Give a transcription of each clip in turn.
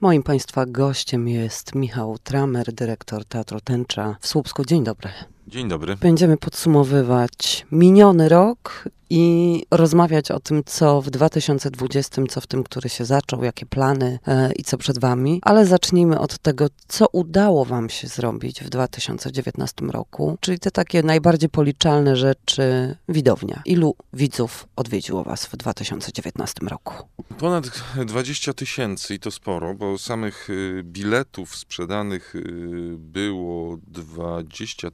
Moim Państwa gościem jest Michał Tramer, dyrektor Teatru Tęcza w Słupsku. Dzień dobry. Dzień dobry. Będziemy podsumowywać miniony rok i rozmawiać o tym, co w 2020, co w tym, który się zaczął, jakie plany i co przed Wami. Ale zacznijmy od tego, co udało Wam się zrobić w 2019 roku, czyli te takie najbardziej policzalne rzeczy widownia. Ilu widzów odwiedziło Was w 2019 roku? Ponad 20 000 i to sporo, bo samych biletów sprzedanych było 20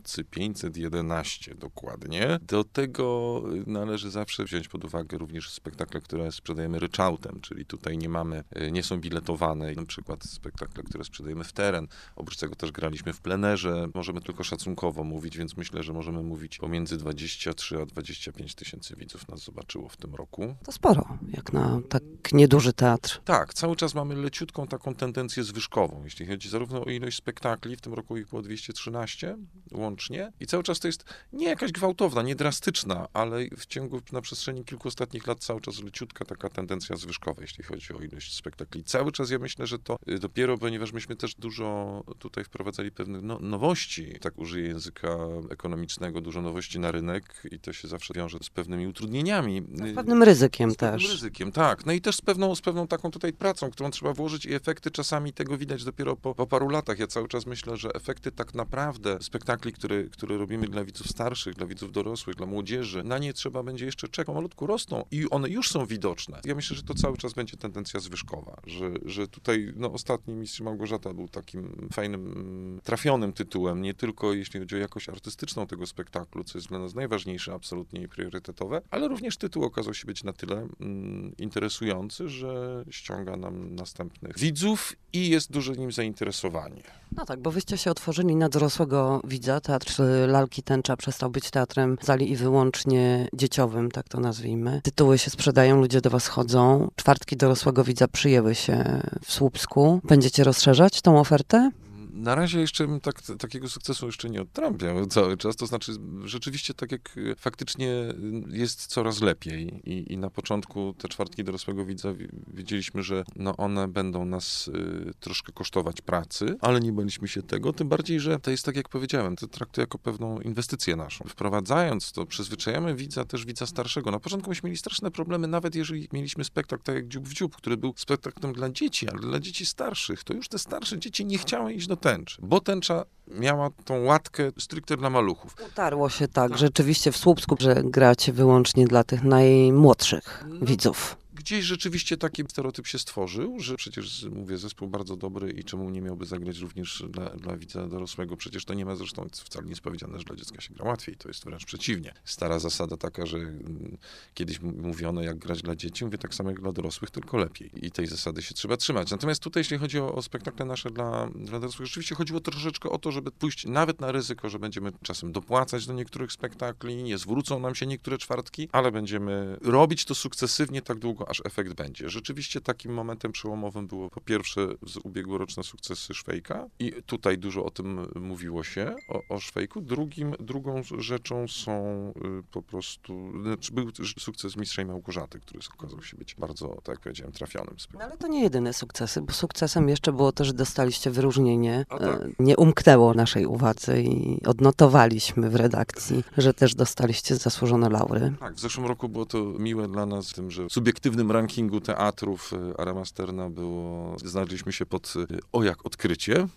511 dokładnie. Do tego należy zawsze wziąć pod uwagę również spektakle, które sprzedajemy ryczałtem, czyli tutaj nie są biletowane, na przykład spektakle, które sprzedajemy w teren. Oprócz tego też graliśmy w plenerze. Możemy tylko szacunkowo mówić, więc myślę, że możemy mówić pomiędzy 23 a 25 tysięcy widzów nas zobaczyło w tym roku. To sporo, jak na tak nieduży teatr. Tak, cały czas mamy leciutką taką tendencję zwyżkową, jeśli chodzi zarówno o ilość spektakli, w tym roku ich było 213 łącznie i cały czas to jest nie jakaś gwałtowna, nie drastyczna, ale na przestrzeni kilku ostatnich lat cały czas leciutka taka tendencja zwyżkowa, jeśli chodzi o ilość spektakli. Cały czas ja myślę, że to dopiero, ponieważ myśmy też dużo tutaj wprowadzali pewnych nowości, tak użyję języka ekonomicznego, dużo nowości na rynek i to się zawsze wiąże z pewnymi utrudnieniami. Z pewnym ryzykiem też. Z pewnym ryzykiem, tak. No i też z pewną taką tutaj pracą, którą trzeba włożyć i efekty czasami tego widać dopiero po paru latach. Ja cały czas myślę, że efekty tak naprawdę spektakli, które robimy dla widzów starszych, dla widzów dorosłych, dla młodzieży, na nie trzeba będzie jeszcze czekać. Malutku rosną i one już są widoczne. Ja myślę, że to cały czas będzie tendencja zwyżkowa, że tutaj ostatni Mistrz Małgorzata był takim fajnym, trafionym tytułem, nie tylko jeśli chodzi o jakość artystyczną tego spektaklu, co jest dla nas najważniejsze absolutnie i priorytetowe, ale również tytuł okazał się być na tyle interesujący, że ściąga nam następnych widzów i jest duże nim zainteresowanie. No tak, bo wyście się otworzyli na dorosłego widza. Teatr Lalki Tęcza przestał być teatrem zali i wyłącznie dzieciowym, tak to nazwijmy. Tytuły się sprzedają, ludzie do was chodzą. Czwartki dorosłego widza przyjęły się w Słupsku. Będziecie rozszerzać tą ofertę? Na razie jeszcze takiego sukcesu jeszcze nie odtrąbiał cały czas, to znaczy rzeczywiście tak jak faktycznie jest coraz lepiej i na początku te czwartki dorosłego widza wiedzieliśmy, że one będą nas troszkę kosztować pracy, ale nie baliśmy się tego, tym bardziej, że to jest tak jak powiedziałem, to traktuję jako pewną inwestycję naszą. Wprowadzając to, przyzwyczajamy widza, też widza starszego. Na początku myśmy mieli straszne problemy, nawet jeżeli mieliśmy spektakl tak jak Dziób w dziób, który był spektaklem dla dzieci, ale dla dzieci starszych, to już te starsze dzieci nie chciały iść do tęczy, bo tęcza miała tą łatkę stricte dla maluchów. Utarło się tak, rzeczywiście w Słupsku, że gracie wyłącznie dla tych najmłodszych widzów. Gdzieś rzeczywiście taki stereotyp się stworzył, że przecież, mówię, zespół bardzo dobry i czemu nie miałby zagrać również dla widza dorosłego. Przecież to nie ma zresztą wcale nie jest powiedziane, że dla dziecka się gra łatwiej. To jest wręcz przeciwnie. Stara zasada taka, że kiedyś mówiono, jak grać dla dzieci, mówię tak samo jak dla dorosłych, tylko lepiej. I tej zasady się trzeba trzymać. Natomiast tutaj, jeśli chodzi o spektakle nasze dla dorosłych, rzeczywiście chodziło troszeczkę o to, żeby pójść nawet na ryzyko, że będziemy czasem dopłacać do niektórych spektakli, nie zwrócą nam się niektóre czwartki, ale będziemy robić to sukcesywnie tak długo, aż efekt będzie. Rzeczywiście takim momentem przełomowym było po pierwsze ubiegłoroczne sukcesy Szwejka i tutaj dużo o tym mówiło się, o Szwejku. Drugą rzeczą są po prostu, był sukces Mistrza i Małgorzaty, który okazał się być bardzo, tak jak powiedziałem, trafionym. No ale to nie jedyne sukcesy, bo sukcesem jeszcze było to, że dostaliście wyróżnienie. Tak. Nie umknęło naszej uwadze i odnotowaliśmy w redakcji, że też dostaliście zasłużone laury. Tak, w zeszłym roku było to miłe dla nas, tym, że w subiektywnym rankingu teatrów Aramasterna znaleźliśmy się pod jak odkrycie.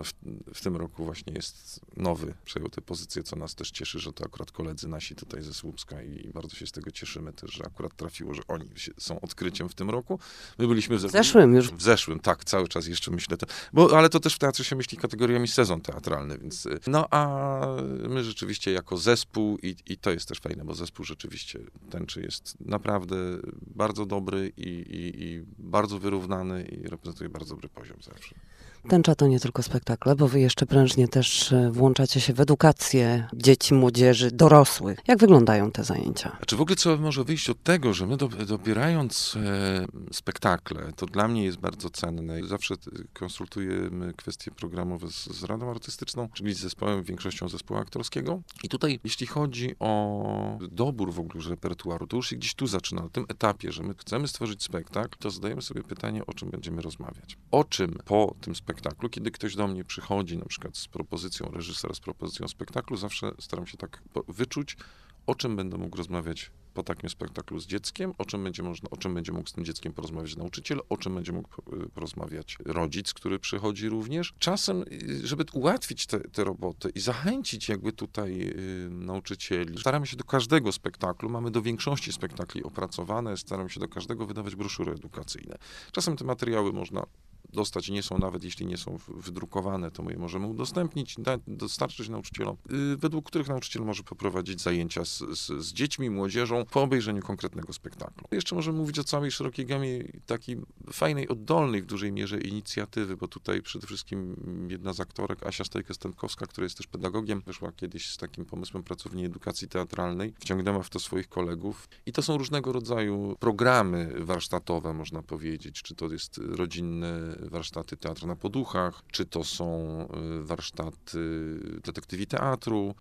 W tym roku właśnie jest nowy, przejął tę pozycję, co nas też cieszy, że to akurat koledzy nasi tutaj ze Słupska i bardzo się z tego cieszymy też, że akurat trafiło, że oni są odkryciem w tym roku. My byliśmy w zeszłym już. W zeszłym, tak, cały czas jeszcze myślę. Ale to też w teatrze się myśli kategoriami sezon teatralny, więc a my rzeczywiście jako zespół i to jest też fajne, bo zespół rzeczywiście Tęczy jest naprawdę bardzo dobry i bardzo wyrównany i reprezentuje bardzo dobry poziom zawsze. Tęcza to nie tylko spektakle, bo wy jeszcze prężnie też włączacie się w edukację dzieci, młodzieży, dorosłych. Jak wyglądają te zajęcia? Znaczy w ogóle trzeba może wyjść od tego, że my dobierając spektakle, to dla mnie jest bardzo cenne. Zawsze konsultujemy kwestie programowe z Radą Artystyczną, czyli z zespołem, większością zespołu aktorskiego. I tutaj, jeśli chodzi o dobór w ogóle repertuaru, to już się gdzieś tu zaczyna, na tym etapie, że my chcemy stworzyć spektakl, to zadajemy sobie pytanie, o czym będziemy rozmawiać. O czym po tym spektaklu, kiedy ktoś do mnie przychodzi na przykład z propozycją reżysera, z propozycją spektaklu, zawsze staram się tak wyczuć, o czym będę mógł rozmawiać po takim spektaklu z dzieckiem, o czym będzie mógł z tym dzieckiem porozmawiać nauczyciel, o czym będzie mógł porozmawiać rodzic, który przychodzi również. Czasem, żeby ułatwić tę robotę i zachęcić jakby tutaj nauczycieli, staramy się do każdego spektaklu, mamy do większości spektakli opracowane, staramy się do każdego wydawać broszury edukacyjne. Czasem te materiały można dostać, nie są nawet, jeśli nie są wydrukowane, to my je możemy udostępnić, dostarczyć nauczycielom, według których nauczyciel może poprowadzić zajęcia z dziećmi, młodzieżą po obejrzeniu konkretnego spektaklu. Jeszcze możemy mówić o całej szerokiej gamie takiej fajnej, oddolnej w dużej mierze inicjatywy, bo tutaj przede wszystkim jedna z aktorek, Asia Stojka-Stępkowska, która jest też pedagogiem, wyszła kiedyś z takim pomysłem pracowni edukacji teatralnej, wciągnęła w to swoich kolegów i to są różnego rodzaju programy warsztatowe, można powiedzieć, czy to jest rodzinne warsztaty teatru na poduchach, czy to są warsztaty detektywi teatru.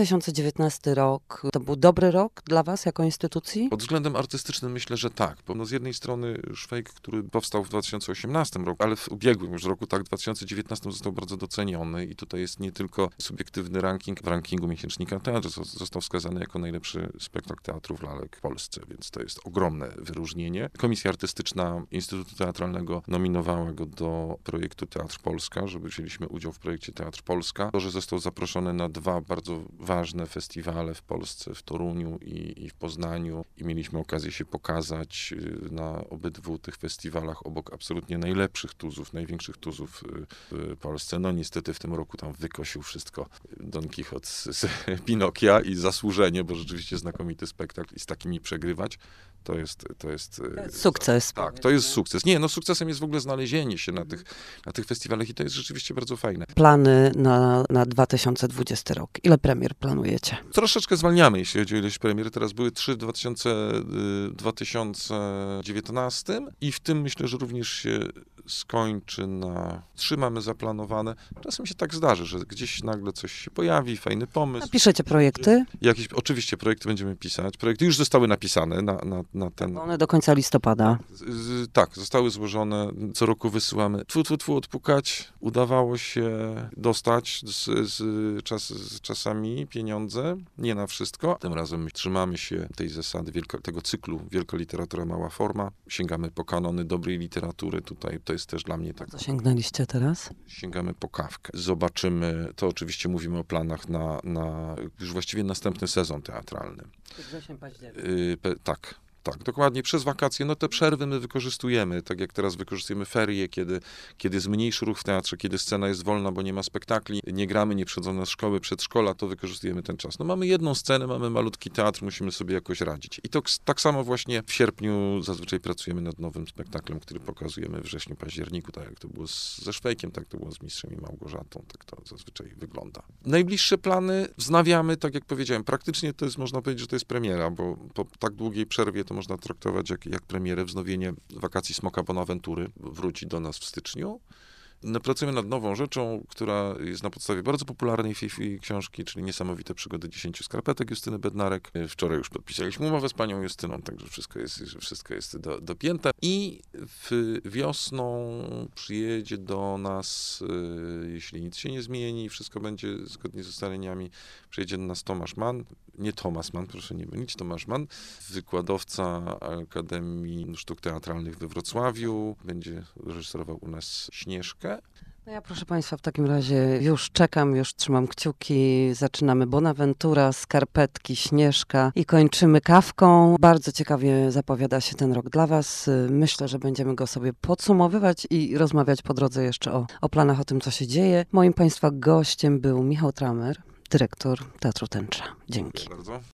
2019 rok to był dobry rok dla was jako instytucji? Pod względem artystycznym myślę, że tak. Bo z jednej strony Szwejk, który powstał w 2018 roku, ale w ubiegłym już roku, tak, w 2019 został bardzo doceniony i tutaj jest nie tylko subiektywny ranking. W rankingu miesięcznika Teatr został wskazany jako najlepszy spektakl teatrów lalek w Polsce, więc to jest ogromne wyróżnienie. Komisja Artystyczna Instytutu Teatralnego nominowała go do projektu Teatr Polska, żeby wzięliśmy udział w projekcie Teatr Polska. To, że został zaproszony na 2 bardzo ważne festiwale w Polsce, w Toruniu i w Poznaniu i mieliśmy okazję się pokazać na obydwu tych festiwalach obok absolutnie najlepszych tuzów, największych tuzów w Polsce. No niestety w tym roku tam wykosił wszystko Don Quixote z Pinokia i zasłużenie, bo rzeczywiście znakomity spektakl i z takimi przegrywać, to jest sukces. Tak, to jest sukces. Nie, no sukcesem jest w ogóle znalezienie się na tych festiwalach i to jest rzeczywiście bardzo fajne. Plany na 2020 rok. Ile premier planujecie? Troszeczkę zwalniamy, jeśli chodzi o ilość premier. Teraz były 3 w 2019 i w tym myślę, że również się skończy na 3 mamy zaplanowane. Czasem się tak zdarzy, że gdzieś nagle coś się pojawi, fajny pomysł. Piszecie projekty? Oczywiście projekty będziemy pisać. Projekty już zostały napisane na ten... One do końca listopada. Tak, zostały złożone. Co roku wysyłamy odpukać. Udawało się dostać czasami pieniądze. Nie na wszystko. Tym razem trzymamy się tej zasady tego cyklu Wielka literatura, mała forma. Sięgamy po kanony dobrej literatury. Tutaj to jest też dla mnie tak. Co sięgnęliście teraz? Sięgamy po Kawkę. Zobaczymy, to oczywiście mówimy o planach na już właściwie następny sezon teatralny. Wrzesień, październik. Tak. Tak, dokładnie. Przez wakacje, no te przerwy my wykorzystujemy, tak jak teraz wykorzystujemy ferie, kiedy jest mniejszy ruch w teatrze, kiedy scena jest wolna, bo nie ma spektakli, nie gramy, nie przychodzą nas szkoły, przedszkola, to wykorzystujemy ten czas. No mamy jedną scenę, mamy malutki teatr, musimy sobie jakoś radzić. I to tak samo właśnie w sierpniu zazwyczaj pracujemy nad nowym spektaklem, który pokazujemy w wrześniu, październiku, tak jak to było ze Szwejkiem, tak to było z Mistrzem i Małgorzatą, tak to zazwyczaj wygląda. Najbliższe plany wznawiamy, tak jak powiedziałem, praktycznie to jest, można powiedzieć, że to jest premiera, bo po tak długiej przerwie to można traktować jak premierę. Wznowienie wakacji Smoka Bonaventury wróci do nas w styczniu. Pracujemy nad nową rzeczą, która jest na podstawie bardzo popularnej książki, czyli Niesamowite przygody 10 skarpetek Justyny Bednarek. Wczoraj już podpisaliśmy umowę z panią Justyną, także wszystko jest dopięte. I wiosną przyjedzie do nas, jeśli nic się nie zmieni, wszystko będzie zgodnie z ustaleniami, przyjedzie do nas Tomasz Mann, nie Thomas Mann, proszę nie mylić, Tomasz Mann, wykładowca Akademii Sztuk Teatralnych we Wrocławiu, będzie reżyserował u nas Śnieżkę. No ja, proszę państwa, w takim razie już czekam, już trzymam kciuki. Zaczynamy Bonaventura, Skarpetki, Śnieżka i kończymy Kawką. Bardzo ciekawie zapowiada się ten rok dla was. Myślę, że będziemy go sobie podsumowywać i rozmawiać po drodze jeszcze o planach, o tym, co się dzieje. Moim państwa gościem był Michał Tramer, dyrektor Teatru Tęcza. Dzięki. Dziękuję bardzo.